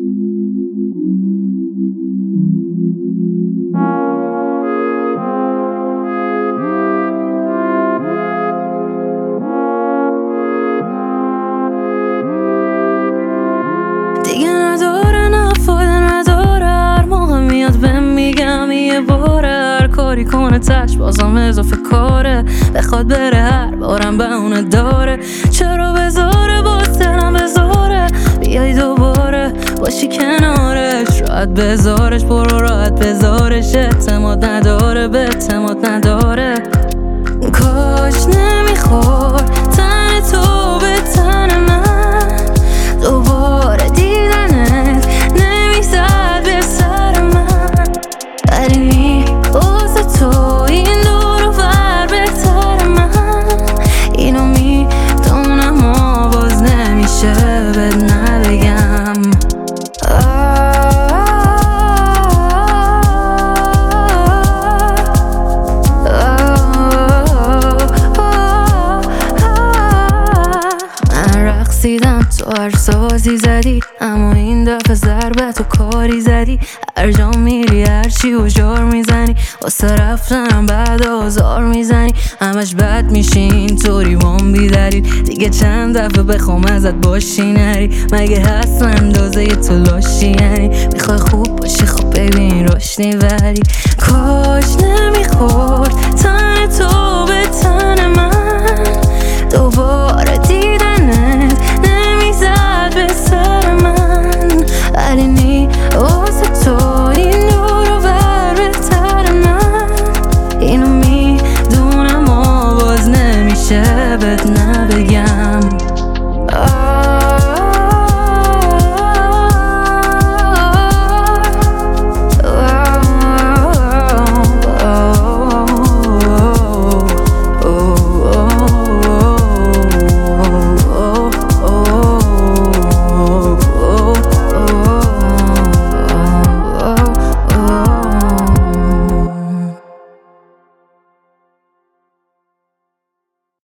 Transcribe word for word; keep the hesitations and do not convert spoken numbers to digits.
دیگه نداره نفایده نداره هر موقع میاد بهم میگم یه باره هر کاری کنه تش بازم اضافه کاره بخواد بره هر بارم به اونه داره چرا بذاره باز دلم بذاره بیای دوباره باشی کنارش راحت بذارش برو راحت بذارش اعتماد نداره به اعتماد نداره کاش نمیخور تن تو به تن من دوباره دیدنت نمیزد به سر من ولی میبازه تو این دور و بر بهتر من اینو میدونم و باز نمیشه بد نبگم رقصیدم تو هر سازی زدی اما این دفعه ضربت و کاری زدی هر جا میری هرچی و جار میزنی واسه رفتنم بعد آزار میزنی همش بد میشی اینطوری وام بیدلیل دیگه چند دفعه بخوام ازت باشی نری مگه هست اندازه تو لاشی یعنی میخوای خوب باشی خب ببین روشنی ولی کاش نمیخورد تن تو به تن من دوباره